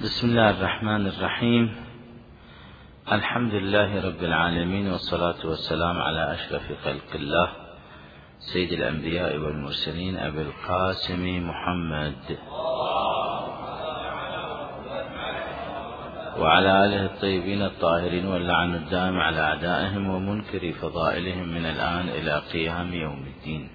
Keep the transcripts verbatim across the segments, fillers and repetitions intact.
بسم الله الرحمن الرحيم. الحمد لله رب العالمين، والصلاة والسلام على أشرف خلق الله سيد الأنبياء والمرسلين أبي القاسم محمد وعلى آله الطيبين الطاهرين، واللعن الدائم على أعدائهم ومنكر فضائلهم من الآن إلى قيام يوم الدين.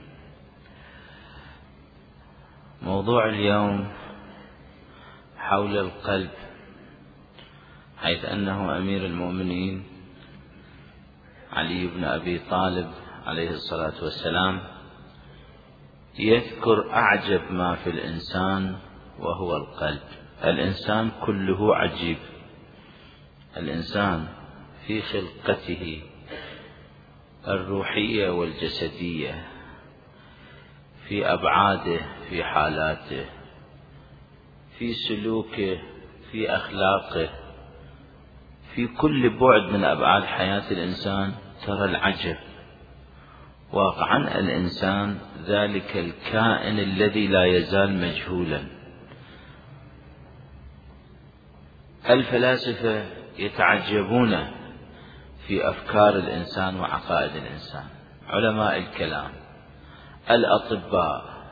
موضوع اليوم حول القلب، حيث أنه أمير المؤمنين علي بن أبي طالب عليه الصلاة والسلام يذكر أعجب ما في الإنسان وهو القلب. الإنسان كله عجيب، الإنسان في خلقته الروحية والجسدية، في أبعاده، في حالاته، في سلوكه، في أخلاقه، في كل بعد من أبعاد حياة الإنسان ترى العجب. واقعا الإنسان ذلك الكائن الذي لا يزال مجهولا. الفلاسفة يتعجبون في أفكار الإنسان وعقائد الإنسان، علماء الكلام، الأطباء.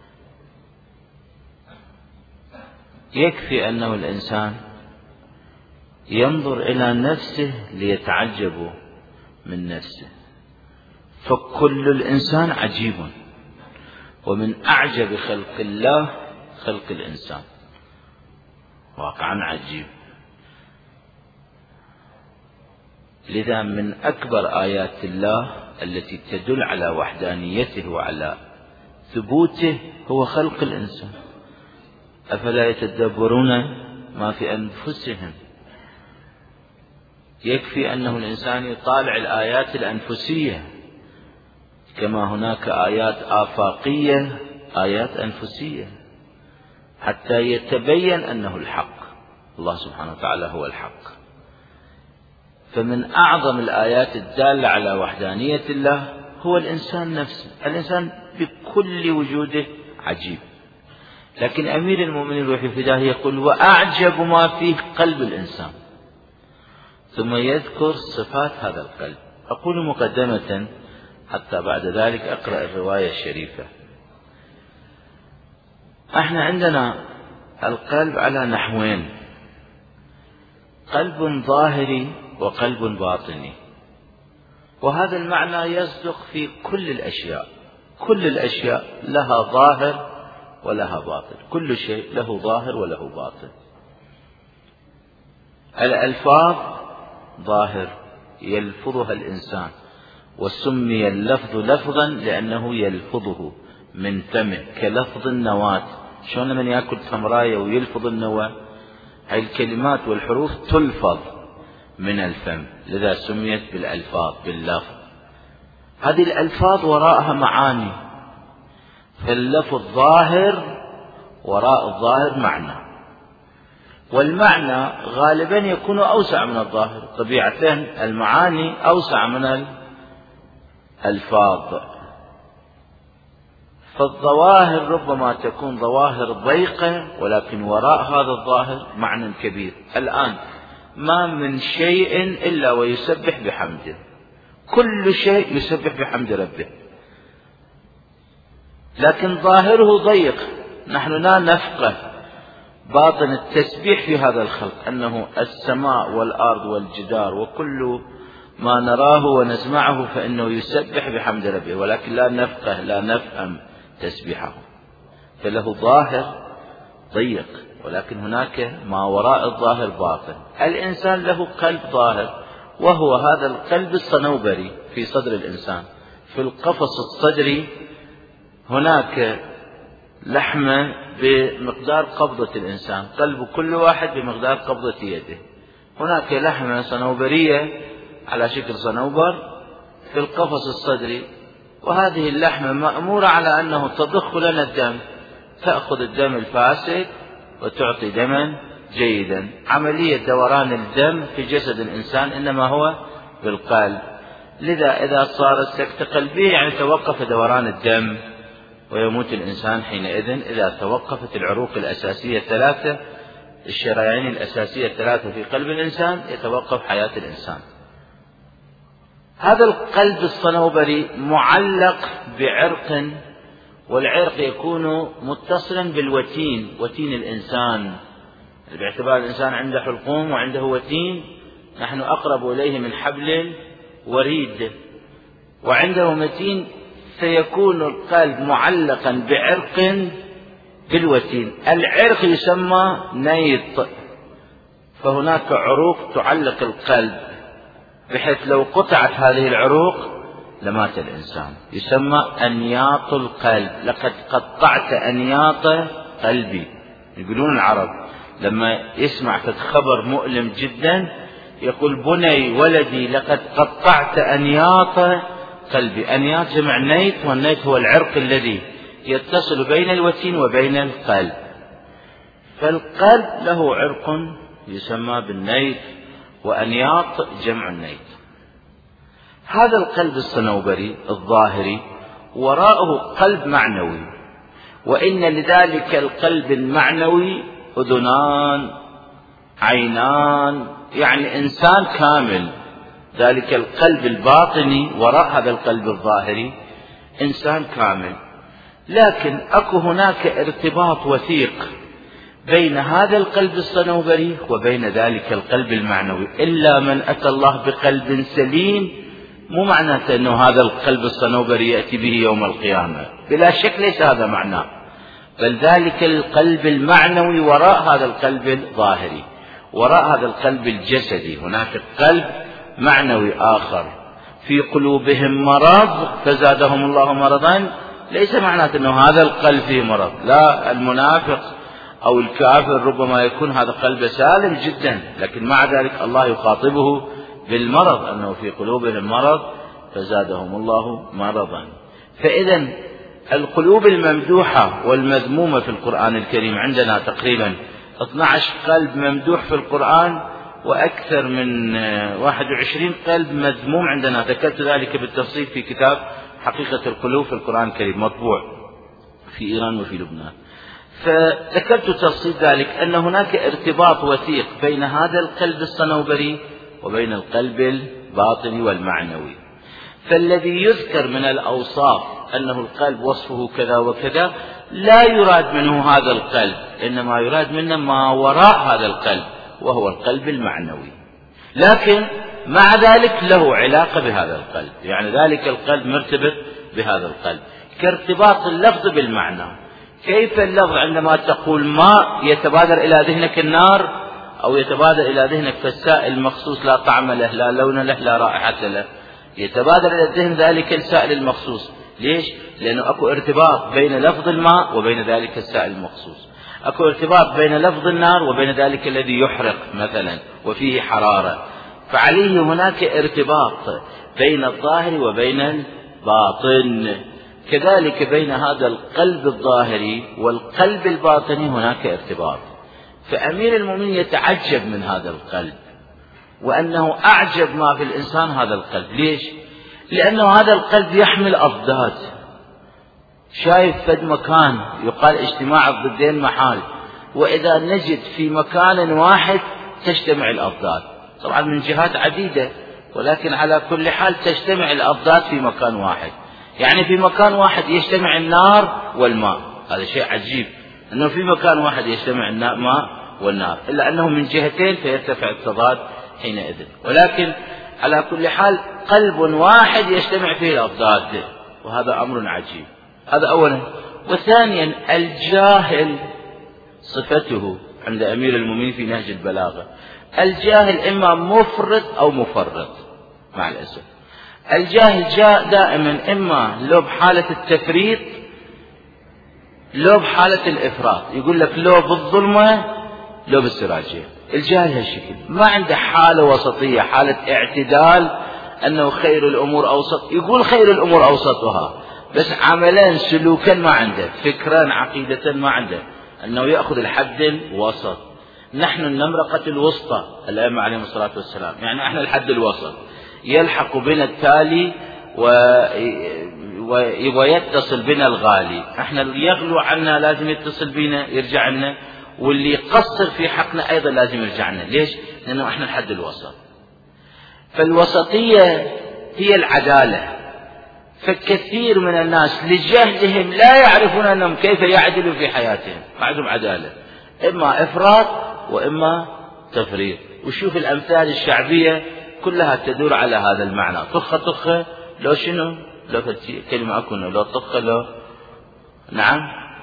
يكفي أنه الإنسان ينظر إلى نفسه ليتعجب من نفسه، فكل الإنسان عجيب، ومن أعجب خلق الله خلق الإنسان، واقعا عجيب. لذا من أكبر آيات الله التي تدل على وحدانيته وعلى ثبوته هو خلق الإنسان. أفلا يتدبرون ما في أنفسهم؟ يكفي أنه الإنسان يطالع الآيات الأنفسية، كما هناك آيات آفاقية، آيات أنفسية، حتى يتبين أنه الحق. الله سبحانه وتعالى هو الحق. فمن أعظم الآيات الدالة على وحدانية الله هو الإنسان نفسه. الإنسان بكل وجوده عجيب، لكن أمير المؤمنين روح فداه يقول: وأعجب ما فيه قلب الإنسان، ثم يذكر صفات هذا القلب. أقول مقدمة حتى بعد ذلك أقرأ الرواية الشريفة. احنا عندنا القلب على نحوين: قلب ظاهري وقلب باطني، وهذا المعنى يصدق في كل الأشياء. كل الأشياء لها ظاهر ولها باطن، كل شيء له ظاهر وله باطن. الألفاظ ظاهر يلفظها الإنسان، وسمي اللفظ لفظا لأنه يلفظه من فمه، كلفظ النواة. شلون من يأكل تمراية ويلفظ النواة؟ هاي الكلمات والحروف تلفظ من الفم، لذا سميت بالألفاظ، باللفظ. هذه الألفاظ وراءها معاني، فاللفظ ظاهر، وراء الظاهر معنى، والمعنى غالبا يكون أوسع من الظاهر. طبيعة المعاني أوسع من الألفاظ، فالظواهر ربما تكون ظواهر ضيقة، ولكن وراء هذا الظاهر معنى كبير. الآن ما من شيء إلا ويسبح بحمده، كل شيء يسبح بحمد ربه، لكن ظاهره ضيق. نحن لا نفقه باطن التسبيح في هذا الخلق، أنه السماء والأرض والجدار وكل ما نراه ونسمعه فإنه يسبح بحمد ربه، ولكن لا نفقه، لا نفهم تسبيحه، فله ظاهر ضيق، ولكن هناك ما وراء الظاهر باطن. الإنسان له قلب ظاهر، وهو هذا القلب الصنوبري في صدر الإنسان. في القفص الصدري هناك لحمة بمقدار قبضة الإنسان، قلب كل واحد بمقدار قبضة يده. هناك لحمة صنوبرية على شكل صنوبر في القفص الصدري، وهذه اللحمة مأمورة على أنه تضخ لنا الدم، تأخذ الدم الفاسد وتعطي دما جيدا. عملية دوران الدم في جسد الإنسان إنما هو بالقلب. لذا إذا صارت سكتة قلبية يعني توقف دوران الدم، ويموت الإنسان حينئذ إذا توقفت العروق الأساسية الثلاثة الشريان الأساسية الثلاثة في قلب الإنسان يتوقف حياة الإنسان. هذا القلب الصنوبري معلق بعرق، والعرق يكون متصلا بالوتين، وتين الإنسان، باعتبار الإنسان عنده حلقوم وعنده وتين، نحن أقرب إليه من حبل وريد، وعنده وتين، فيكون القلب معلقا بعرق بالوتين. العرق يسمى نيط، فهناك عروق تعلق القلب بحيث لو قطعت هذه العروق لمات الإنسان، يسمى أنياط القلب. لقد قطعت أنياط قلبي، يقولون العرب لما يسمع خبر مؤلم جدا يقول بني ولدي لقد قطعت أنياط قلبي. أنياط جمع نيط، والنيط هو العرق الذي يتصل بين الوتين وبين القلب. فالقلب له عرق يسمى بالنيط، وأنياط جمع النيط. هذا القلب الصنوبري الظاهري وراءه قلب معنوي، وإن لذلك القلب المعنوي أذنان عينان، يعني إنسان كامل. ذلك القلب الباطني وراء هذا القلب الظاهري إنسان كامل، لكن أكو هناك ارتباط وثيق بين هذا القلب الصنوبري وبين ذلك القلب المعنوي. إلا من أتى الله بقلب سليم، مو معناته أنه هذا القلب الصنوبري يأتي به يوم القيامة، بلا شك ليس هذا معناه، بل ذلك القلب المعنوي وراء هذا القلب الظاهري، وراء هذا القلب الجسدي هناك قلب معنوي آخر. في قلوبهم مرض فزادهم الله مرضا، ليس معناته أنه هذا القلب فيه مرض، لا، المنافق أو الكافر ربما يكون هذا قلب سالم جدا، لكن مع ذلك الله يخاطبه بالمرض، أنه في قلوبهم مرض فزادهم الله مرضا. فإذا القلوب الممدوحة والمذمومة في القرآن الكريم عندنا تقريبا اثني عشر قلب ممدوح في القرآن، وأكثر من واحد وعشرين قلب مذموم عندنا. ذكرت ذلك بالتفصيل في كتاب حقيقة القلوب في القرآن الكريم مطبوع في إيران وفي لبنان. فذكرت تفصيل ذلك أن هناك ارتباط وثيق بين هذا القلب الصنوبري وبين القلب الباطني والمعنوي. فالذي يذكر من الأوصاف أنه القلب وصفه كذا وكذا لا يراد منه هذا القلب، إنما يراد منه ما وراء هذا القلب، وهو القلب المعنوي، لكن مع ذلك له علاقة بهذا القلب، يعني ذلك القلب مرتبط بهذا القلب كارتباط اللفظ بالمعنى. كيف اللفظ عندما تقول ماء يتبادر إلى ذهنك النار، أو يتبادر إلى ذهنك فالسائل المخصوص لا طعم له لا لون له لا رائحة له، يتبادر إلى الذهن ذلك السائل المخصوص. ليش؟ لأنه أكو ارتباط بين لفظ الماء وبين ذلك السائل المخصوص، أكو ارتباط بين لفظ النار وبين ذلك الذي يحرق مثلا وفيه حرارة، فعليه هناك ارتباط بين الظاهر وبين الباطن. كذلك بين هذا القلب الظاهري والقلب الباطني هناك ارتباط. فأمير المؤمنين يتعجب من هذا القلب، وأنه أعجب ما في الإنسان هذا القلب. ليش؟ لأنه هذا القلب يحمل أضداد. شايف فد مكان يقال اجتماع الضدين محال، وإذا نجد في مكان واحد تجتمع الأضداد، طبعا من جهات عديدة، ولكن على كل حال تجتمع الأضداد في مكان واحد. يعني في مكان واحد يجتمع النار والماء، هذا شيء عجيب أنه في مكان واحد يجتمع الماء والنار، إلا أنه من جهتين فيرتفع التضاد حينئذ. ولكن على كل حال قلب واحد يجتمع فيه الأضداد، وهذا أمر عجيب. هذا أولا. وثانيا الجاهل صفته عند أمير المؤمنين في نهج البلاغة، الجاهل إما مفرط أو مفرط مع الأسف. الجاهل جاء دائما إما لو بحالة التفريط لو بحالة الإفراط، يقول لك لو بالظلمة لو بالسراجية. الجاهل هالشكل، ما عنده حالة وسطية، حالة اعتدال، أنه خير الأمور أوسط، يقول خير الأمور أوسطها، بس عملا سلوكا ما عنده، فكرا عقيدة ما عنده، أنه يأخذ الحد الوسط. نحن النمرقة الوسطى، الأئمة عليهم الصلاة والسلام، يعني احنا الحد الوسط، يلحق بنا التالي و... و... ويتصل بنا الغالي. احنا يغلو عنا لازم يتصل بنا يرجع لنا، واللي يقصر في حقنا أيضا لازم يرجعنا. ليش؟ لأنه إحنا الحد الوسط. فالوسطية هي العدالة. فكثير من الناس لجهلهم لا يعرفون أنهم كيف يعدلوا في حياتهم، ما عندهم عدالة، إما إفراط وإما تفريط. وشوف الأمثال الشعبية كلها تدور على هذا المعنى. طخة طخة لو شنو؟ لو كلمة أكون لو طخة لو نعم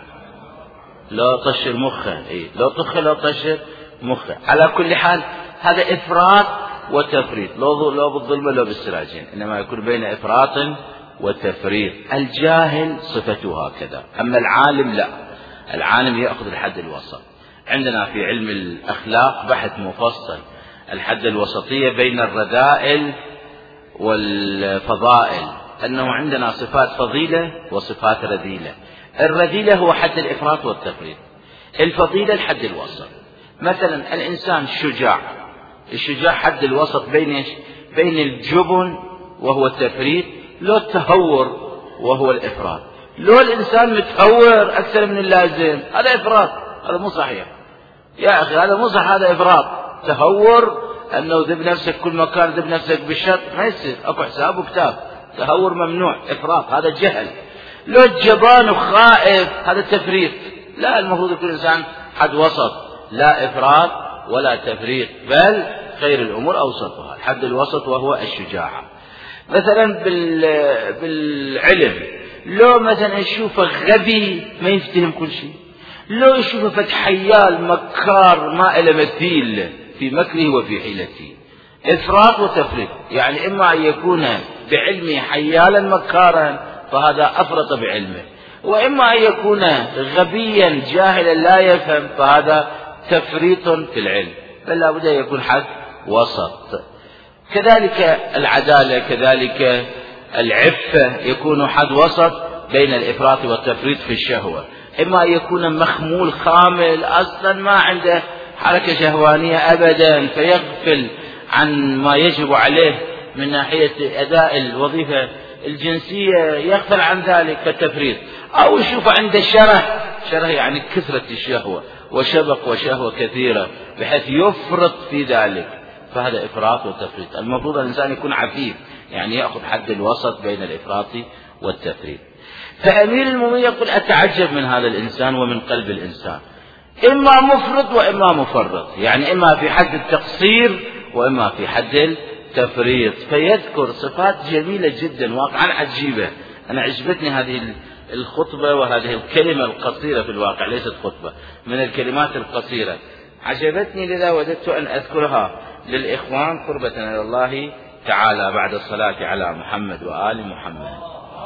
لو طشر مخه. إيه لو طخة لو طشر مخه. على كل حال هذا إفراط وتفريط، لو لو بالظلمة لو بالسراجين، إنما يكون بين إفراط وتفريط. الجاهل صفته هكذا، أما العالم لا، العالم يأخذ الحد الوسط. عندنا في علم الأخلاق بحث مفصل الحد الوسطية بين الرذائل والفضائل، أنه عندنا صفات فضيلة وصفات رذيلة. الرذيلة هو حد الإفراط والتفريط، الفضيلة الحد الوسط. مثلا الإنسان شجاع، الشجاع حد الوسط بين بين الجبن وهو التفريط، لو التهور وهو الإفراط. لو الإنسان متهور أكثر من اللازم هذا إفراط، هذا مو صحيح يا أخي، هذا مو صح، هذا إفراط. تهور أنه ذب نفسك كل مكان، ذب نفسك بالشط، ما يصير، أكو حساب وكتاب. تهور ممنوع، إفراط، هذا جهل. لو الجبان وخائف هذا تفريط. لا، المفروض يكون الإنسان حد وسط، لا إفراط ولا تفريط، بل خير الأمور أوسطها، الحد الوسط وهو الشجاعة. مثلا بالعلم، لو مثلا يشوفه غبي ما يفتهم كل شيء، لو يشوفه فتحيال مكار ما إلى مثيل في مكره وفي حيلته. إفراط وتفريط، يعني إما أن يكون بعلمه حيالا مكارا فهذا أفرط بعلمه، وإما أن يكون غبيا جاهلا لا يفهم فهذا تفريط في العلم، بل لا بد أن يكون حد وسط. كذلك العدالة، كذلك العفة يكون حد وسط بين الإفراط والتفريط في الشهوة. إما أن يكون مخمول خامل أصلا ما عنده حركة شهوانية أبدا فيغفل عن ما يجب عليه من ناحية أداء الوظيفة الجنسية، يغفل عن ذلك فالتفريط. أو يشوف عنده شره، شره يعني كثرة الشهوة وشبق وشهوة كثيرة بحيث يفرط في ذلك، فهذا إفراط وتفريط. المفروض الإنسان يكون عفيف، يعني يأخذ حد الوسط بين الإفراط والتفريط. فأمير المؤمنين يقول أتعجب من هذا الإنسان ومن قلب الإنسان، إما مفرط وإما مفرط، يعني إما في حد التقصير وإما في حد التفريط. فيذكر صفات جميلة جدا واقعا عجيبة. أنا عجبتني هذه الخطبة وهذه الكلمة القصيرة، في الواقع ليست خطبة، من الكلمات القصيرة عجبتني، لذا وددت أن أذكرها للإخوان قربة إلى الله تعالى بعد الصلاة على محمد وآل محمد.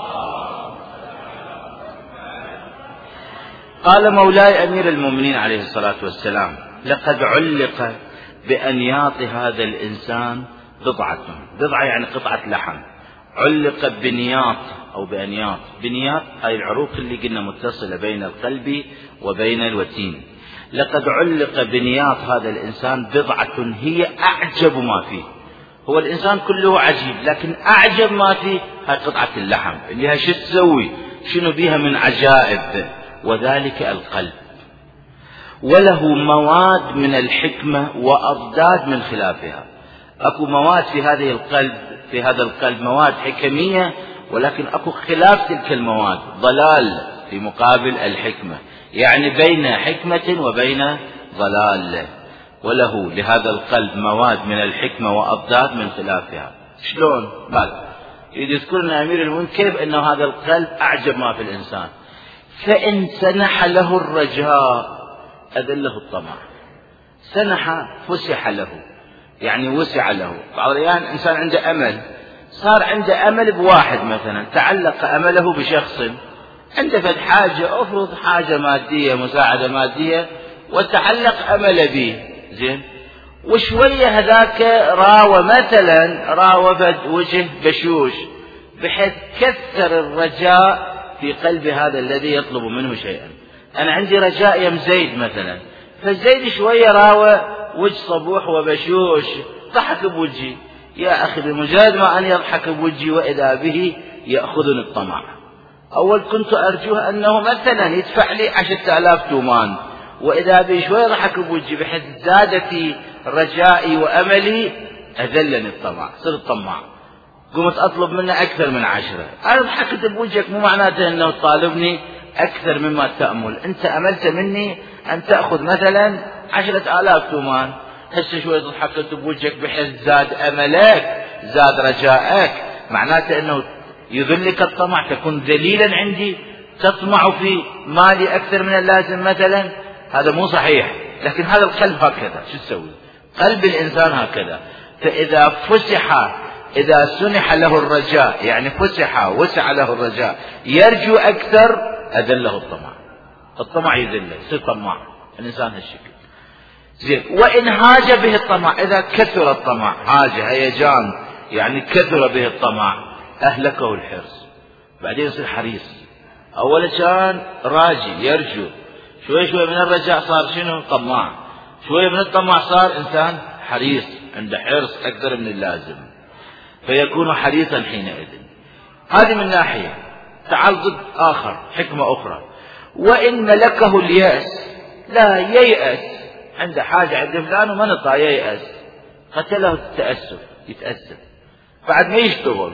قال مولاي أمير المؤمنين عليه الصلاة والسلام: لقد علق بأنياط هذا الإنسان بضعة، بضعة يعني قطعة لحم، علق بنياط أو بأنياط. بنياط أي العروق اللي قلنا متصلة بين القلب وبين الوتين. لقد علق بنياط هذا الإنسان بضعة هي أعجب ما فيه. هو الإنسان كله عجيب، لكن أعجب ما فيه هاي قطعة اللحم اللي هي شو تسوي، شنو بيها من عجائب، وذلك القلب. وله مواد من الحكمة وأضداد من خلافها. أكو مواد في هذه القلب، في هذا القلب مواد حكمية، ولكن أكو خلاف تلك المواد، ضلال في مقابل الحكمة، يعني بين حكمة وبين ضلال. وله لهذا القلب مواد من الحكمة وأضداد من خلافها. شلون؟ بل يذكرنا أمير المؤمنين كيف أنه هذا القلب أعجب ما في الإنسان. فإن سنح له الرجاء أذله الطمع. سنح فسح له، يعني وسع له. بعض الأحيان إنسان عنده أمل، صار عنده أمل بواحد مثلا، تعلق أمله بشخص، عنده فد حاجة، أفرض حاجة مادية، مساعدة مادية، وتعلق أمل به، زين، وشوية هذاك راوى مثلا راوى فد وجه بشوش، بحيث كثر الرجاء في قلب هذا الذي يطلب منه شيئا. أنا عندي رجاء يم زيد مثلا، فزيد شوية راوى وجه صبوح وبشوش، ضحك بوجهي. يا أخي بمجرد ما أن يضحك بوجهي وإذا به يأخذني الطمع. أول كنت أرجوه أنه مثلا يدفع لي عشرة آلاف تومان، وإذا بي شوي ضحك بوجهي بحيث زاد في رجائي وأملي أذلني الطمع، صرت طماع، قمت أطلب منه أكثر من عشرة. أنا ضحكت بوجهك مو معناته أنه طالبني أكثر مما تأمل، أنت أملت مني أن تأخذ مثلا عشرة آلاف تومان، هسه شوي ضحكت بوجهك بحيث زاد أملك زاد رجائك، معناته أنه يذلك الطمع، تكون ذليلا عندي، تطمع في مالي أكثر من اللازم مثلا. هذا مو صحيح، لكن هذا القلب هكذا، شو تسوي؟ قلب الإنسان هكذا. فإذا فسح إذا سنح له الرجاء، يعني فسح وسع له الرجاء، يرجو أكثر، أذله الطمع. الطمع يذله، يصير طماع الإنسان هالشكل. زين. وإن هاج به الطمع، إذا كثر الطمع، هاج هيجان يعني كثر به الطمع، أهلكه الحرص، بعدين يصير حريص. أولا كان راجي يرجو، شوي شوي من الرجاء صار شنو؟ طماع، شوي من الطمع صار إنسان حريص، عنده حرص أكثر من اللازم، فيكون حريصا حينئذ. هذه من ناحية. تعال ضد آخر، حكمة أخرى. وإن ملكه اليأس، لا ييأس، عنده حاجة عند فلان وما نطى، ييأس، قتله التأسف، يتأسف بعد ما يشتغل.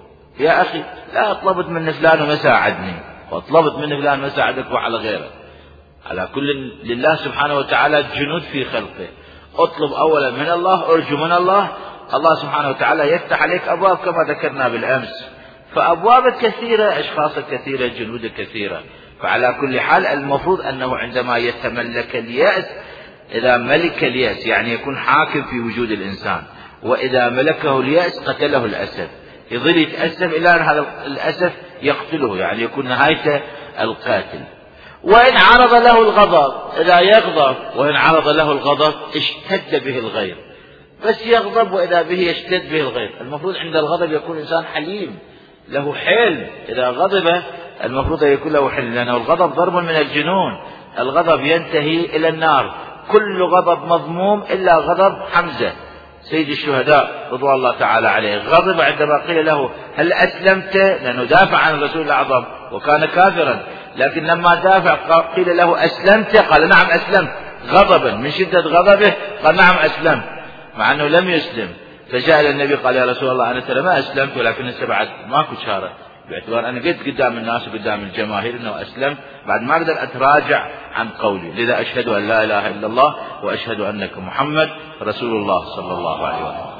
يا أخي لا طلبت من فلان وما ساعدني، وطلبت من فلان ما ساعدك وعلى غيره. على كل لله سبحانه وتعالى جنود في خلقه. اطلب أولا من الله، ارجو من الله، الله سبحانه وتعالى يفتح عليك أبواب كما ذكرنا بالأمس، فأبواب كثيرة، أشخاص كثيرة، جنود كثيرة. فعلى كل حال المفروض أنه عندما يتملك اليأس، إذا ملك اليأس يعني يكون حاكم في وجود الإنسان، وإذا ملكه اليأس قتله الأسف، يظل يتأسف إلى أن هذا الأسف يقتله، يعني يكون نهايته القاتل. وإن عرض له الغضب، إذا يغضب وإن عرض له الغضب اشتد به الغير، بس يغضب وإذا به يشتد به الغير. المفروض عند الغضب يكون إنسان حليم له حلم، إذا غضب المفروض يكون له حلم، لأنه الغضب ضرب من الجنون، الغضب ينتهي إلى النار. كل غضب مضموم إلا غضب حمزة سيد الشهداء رضوان الله تعالى عليه، غضب عندما قيل له هل أسلمت، لأنه دافع عن الرسول الأعظم وكان كافرا، لكن لما دافع قيل له أسلمت، قال نعم أسلمت، غضبا من شدة غضبه قال نعم أسلمت، مع أنه لم يسلم. فجاء إلى النبي قال يا رسول الله أنا ترى ما أسلمت، ولكن لسه بعد ماكو شارة، باعتبار أنا قلت قدام الناس وقدام الجماهير أنه أسلمت، بعد ما أقدر أتراجع عن قولي، لذا أشهد أن لا إله إلا الله وأشهد أنك محمد رسول الله صلى الله عليه وسلم.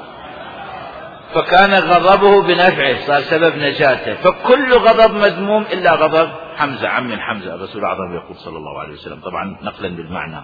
فكان غضبه بنفعه، صار سبب نجاته. فكل غضب مذموم إلا غضب حمزة عم من حمزة، الرسول الأعظم يقول صلى الله عليه وسلم، طبعا نقلا بالمعنى.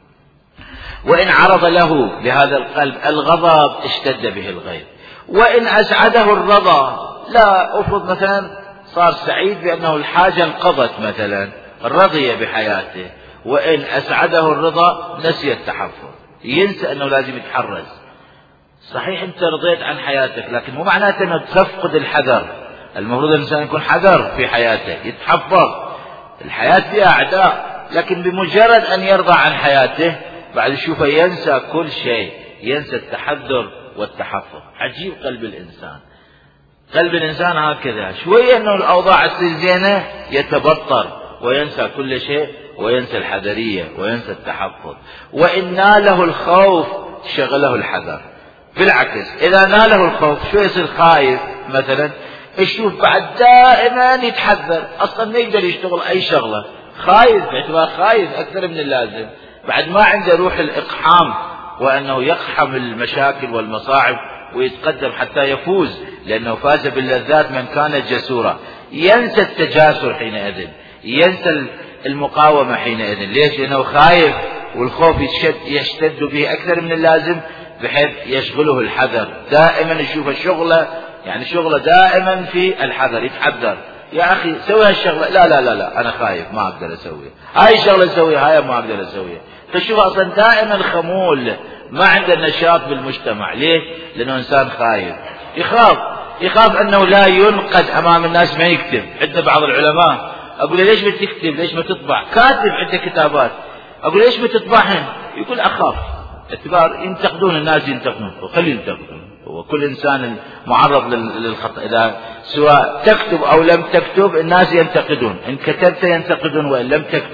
وإن عرض له بهذا القلب الغضب اشتد به الغيظ. وإن أسعده الرضا، لا أفرض مثلا صار سعيد بأنه الحاجة انقضت مثلا، رضي بحياته. وإن أسعده الرضا نسي التحفظ، ينسى أنه لازم يتحرز. صحيح أنت رضيت عن حياتك، لكن مو معناته أنه تفقد الحذر. المفروض الإنسان يكون حذر في حياته، يتحفظ. الحياة فيها أعداء، لكن بمجرد أن يرضى عن حياته بعد شوفه ينسى كل شيء، ينسى التحذر والتحفظ. عجيب قلب الإنسان، قلب الإنسان هكذا، شوية أنه الأوضاع تصير زينة يتبطر وينسى كل شيء، وينسى الحذرية وينسى التحفظ. وإن ناله الخوف شغله الحذر. بالعكس إذا ناله الخوف شو يصير؟ خايف مثلا، يشوف بعد دائما يتحذر، أصلا ما يقدر يشتغل أي شغلة، خايف، باعتبار خايف أكثر من اللازم، بعد ما عنده روح الإقحام، وأنه يقحم المشاكل والمصاعب ويتقدم حتى يفوز، لأنه فاز باللذات من كان جسورا. ينسى التجاسر حينئذ، ينسى المقاومة حينئذ. ليش؟ لأنه خايف، والخوف يشتد, يشتد به أكثر من اللازم، بحيث يشغله الحذر، دائما يشوف الشغلة، يعني شغله دائما في الحذر، يتحذر. يا أخي سوي هالشغلة، لا لا لا لا أنا خايف ما أقدر أسويها، هاي الشغلة أسويها، هاي ما أقدر أسويها. فشوف أصلا دائما خمول، ما عنده نشاط بالمجتمع. ليه؟ لأنه إنسان خايف، يخاف يخاف أنه لا ينقد أمام الناس، ما يكتب. عندنا بعض العلماء أقول له ليش بتكتب، ليش ما تطبع؟ كاتب عنده كتابات، أقول له ليش ما تطبعهن؟ يقول أخاف، اعتبار ينتقدون الناس، ينتقدون وخلي ينتقدون، وكل إنسان معرض للخطأ، إذا سواء تكتب أو لم تكتب الناس ينتقدون، إن كتبت ينتقدون وإن لم تكتب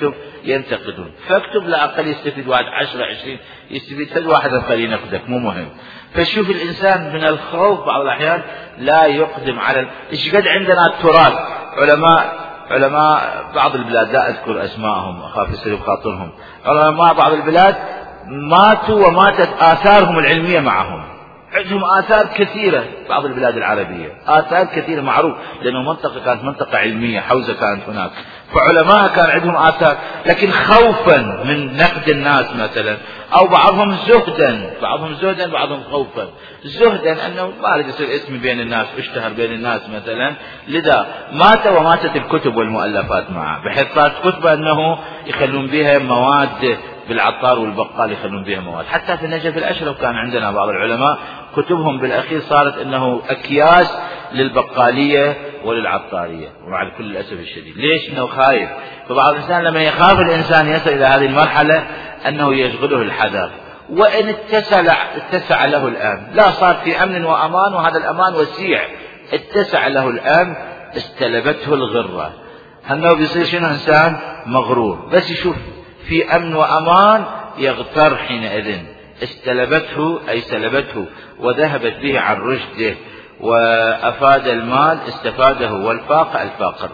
ينتقدون. فاكتب لا أقل يستفيد واحد عشرة عشرين يستفيد فد واحد آخر ينقدك مو مهم. فشوف الإنسان من الخوف بعض الأحيان لا يقدم على إيش قد عندنا التراث. علماء علماء بعض البلاد لا أذكر أسمائهم أخاف يصير بخاطرهم، علماء بعض البلاد ماتوا وماتت آثارهم العلمية معهم. عندهم آثار كثيرة بعض البلاد العربية، آثار كثيرة معروف لأنه منطقة كانت منطقة علمية، حوزة كانت هناك، فعلماء كان عندهم آثار، لكن خوفا من نقد الناس مثلا، أو بعضهم زهدا بعضهم زهدا بعضهم خوفا. زهدا أنه ما أريد يصير اسمي بين الناس، اشتهر بين الناس مثلا، لذا مات وماتت الكتب والمؤلفات معه، بحيث صارت كتب أنه يخلون بها مواد بالعطار والبقال يخلون بها مواد. حتى في النجف الأشرف كان عندنا بعض العلماء كتبهم بالأخير صارت أنه أكياس للبقالية وللعطارية، ومع كل الأسف الشديد. ليش؟ أنه خايف. فبعض الإنسان لما يخاف الإنسان يصل إلى هذه المرحلة أنه يشغله الحذر، وإن اتسع, اتسع له الأمن، لا صار في أمن وأمان، وهذا الأمان وسيع، اتسع له الأمن استلبته الغرة. هنو بيصير شنو؟ إنسان مغرور، بس يشوف في أمن وأمان يغتر حينئذ. استلبته أي سلبته وذهبت به عن رشده، وأفاد المال استفاده، والفاق الفاقر.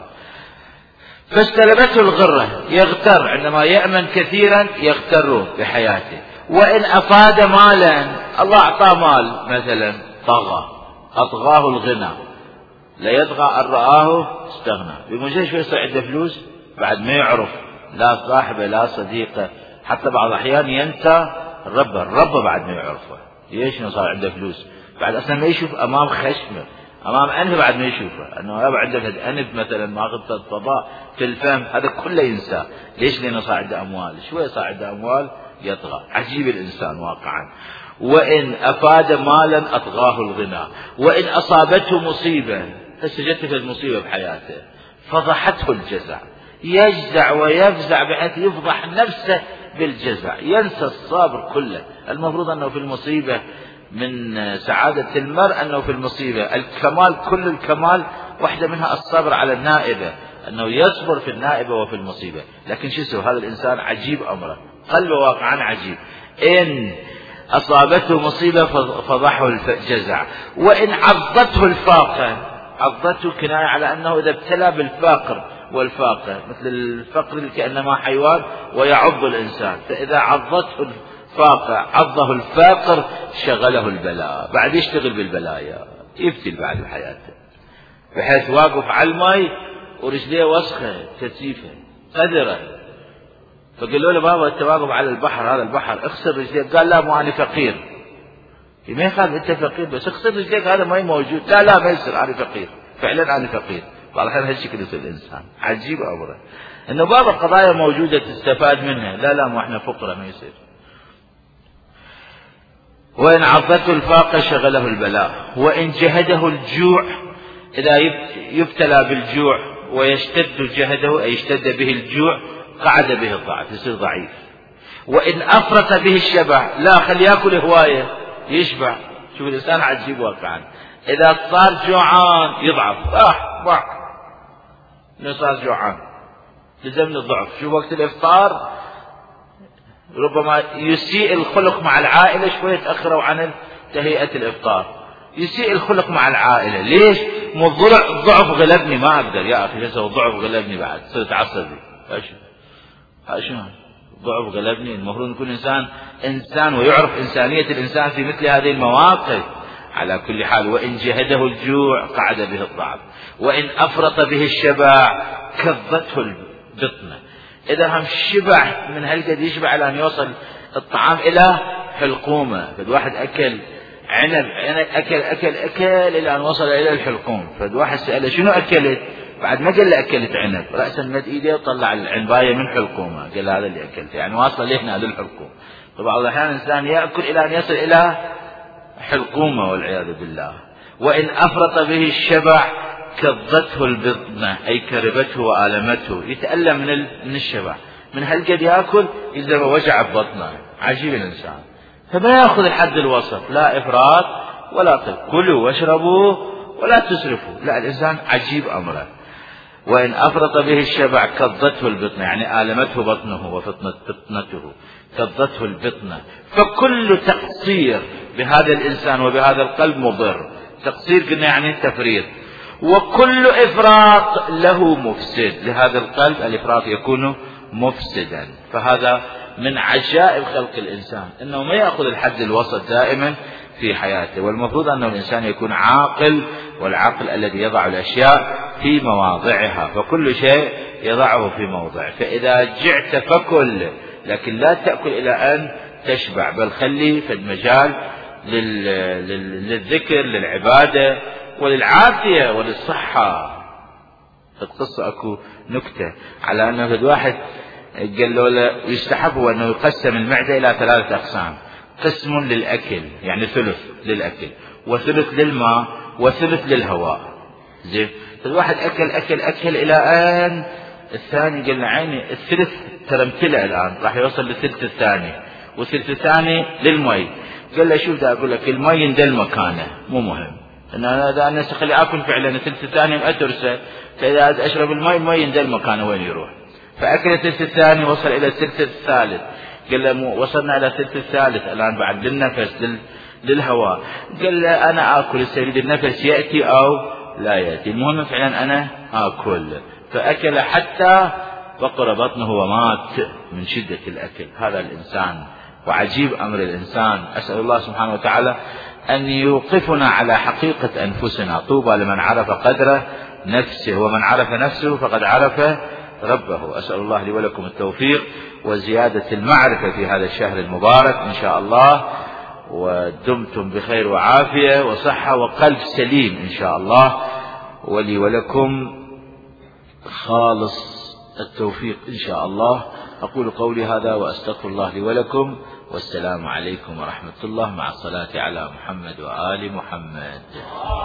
فاستلبته الغرة، يغتر عندما يأمن كثيرا يغتر بحياته. وإن أفاد مالا، الله أعطاه مال مثلا طغى، أطغاه الغنى، لا يطغى أن رآه استغنى. بمجرد شوي يصير عنده فلوس بعد ما يعرف لا صاحبه لا صديقه، حتى بعض الأحيان ينسى الرب الرب بعد ما يعرفه. ليش؟ إنه صار عنده فلوس بعد أصلا ما يشوف أمام خشمه، أمام أنف بعد ما يشوفه، أنه يابا عندك أنف مثلا ما أخذت الطباء في الفم، هذا كله ينسى. ليش؟ لأنه صار عنده أموال، شوية صار عنده أموال يطغى. عجيب الإنسان واقعا. وإن أفاد مالا أطغاه الغنى، وإن أصابته مصيبة، فسجدت في المصيبة بحياته فضحته الجزع، يجزع ويفزع بحيث يفضح نفسه بالجزع، ينسى الصابر كله. المفروض أنه في المصيبة من سعادة المرء أنه في المصيبة الكمال، كل الكمال، واحدة منها الصبر على النائبة، أنه يصبر في النائبة وفي المصيبة. لكن شو يسوي هذا الإنسان؟ عجيب أمره، قلبه واقعا عجيب. إن أصابته مصيبة فضحه الجزع، وإن عضته الفاقة، عضته كناية على أنه إذا ابتلى بالفاقر والفاقة، مثل الفقر كأنما حيوان ويعض الإنسان، فإذا عضته الفاقة عضه الفاقر شغله البلاء، بعد يشتغل بالبلايا، يبتل بعد بحياته، بحيث واقف على الماء ورجليه وسخة كثيفة قذرة، فقالوا له بابا أنت واقف على البحر، هذا البحر اغسل رجليك. قال لا مو أنا فقير. ما يخالف أنت فقير بس اغسل رجليك، هذا ما موجود. لا لا ما يصير، أنا فقير، فعلا أنا فقير. بعض الأحيان هالشكل يصير الإنسان، عجيب أمره، إنه بابا قضايا موجودة تستفاد منها، لا لا مو إحنا فقراء ما يصير. وإن عضته الفاقة شغله البلاء، وإن جهده الجوع، إذا يبتلى بالجوع ويشتد جهده أي يشتد به الجوع قعد به الضعف، يصير ضعيف. وإن أفرط به الشبع، لا خلي يأكل هواية يشبع. شوف الإنسان عجيب واقعا، إذا صار جوعان يضعف، راح ضعف، إنه صار جوعان لزمن الضعف. شوف وقت الإفطار ربما يسيء الخلق مع العائلة شوية، تأخروا عن تهيئة الإفطار، يسيء الخلق مع العائلة. ليش؟ مو الضعف غلبني ما أقدر يا أخي، شو الضعف غلبني بعد صرت عصبي. شنو ضعف غلبني؟ المفروض يكون إنسان إنسان ويعرف إنسانية الإنسان في مثل هذه المواقف. على كل حال، وإن جهده الجوع قعد به الضعف، وإن أفرط به الشبع كظته البطنة. إذا هم شبع من هالقد يشبع لأن يوصل الطعام إلى حلقومة. فد واحد أكل عنب، أكل أكل أكل إلى أن وصل إلى الحلقوم. فد واحد سأله شنو أكلت؟ بعد ما قال له أكلت عنب، رأسا مد إيده وطلع العنباية من حلقومة، قال هذا اللي أكلته، يعني واصل لهنا للحلقوم. فبعض الأحيان الإنسان يأكل إلى أن يصل إلى حلقومة والعياذ بالله. وإن أفرط به الشبع كظته البطنة أي كربته وآلمته، يتألم من من الشبع، من هالقد يأكل إذا وجع ببطنه. عجيب الإنسان، فما يأخذ الحد الوسط، لا إفراط ولا طب، كلوا واشربوا ولا تسرفوا. لا الإنسان عجيب أمره. وإن أفرط به الشبع كضته البطنة، يعني آلمته بطنه وفطنته، كضته البطنة. فكل تقصير بهذا الإنسان وبهذا القلب مضر. تقصير قلنا يعني تفريط، وكل إفراط له مفسد. لهذا القلب الإفراط يكون مفسدا. فهذا من عجائب خلق الإنسان، أنه ما يأخذ الحد الوسط دائما في حياته. والمفروض أن الإنسان يكون عاقل، والعقل الذي يضع الأشياء في مواضعها، فكل شيء يضعه في موضع. فإذا جعت فكل، لكن لا تأكل إلى أن تشبع، بل خلي في المجال للذكر، للعبادة، وللعافية وللصحة. القصة أكو نكتة على أنه في واحد قال له يستحب أنه يقسم المعدة إلى ثلاثة أقسام: قسم للأكل يعني ثلث للأكل، وثلث للماء، وثلث للهواء. زين، الواحد أكل أكل أكل إلى أن الثاني قال له عيني الثلث ترى امتلأ الآن، راح يوصل للثلث الثاني، والثلث الثاني للمي. قال له شوف، دا أقول لك المي يندل مكانه، مو مهم إن أنا أنا أخلي أكل فعلا الثلث الثاني مأترسه، فإذا أشرب المي المي يندل مكانه وين يروح. فأكل الثلث الثاني وصل إلى الثلث الثالث. قال له وصلنا إلى الثلث الثالث الآن بعد للنفس لل... للهواء. قال له أنا آكل السيد، النفس يأتي أو لا يأتي، المهم فعلا أنا آكل. فأكل حتى فقر بطنه ومات من شدة الأكل. هذا الإنسان، وعجيب أمر الإنسان. أسأل الله سبحانه وتعالى أن يوقفنا على حقيقة أنفسنا. طوبى لمن عرف قدر نفسه، ومن عرف نفسه فقد عرف ربه. أسأل الله لي ولكم التوفيق وزيادة المعرفة في هذا الشهر المبارك إن شاء الله، ودمتم بخير وعافية وصحة وقلب سليم إن شاء الله، ولي ولكم خالص التوفيق إن شاء الله. أقول قولي هذا وأستغفر الله لي ولكم، والسلام عليكم ورحمة الله، مع الصلاة على محمد وآل محمد.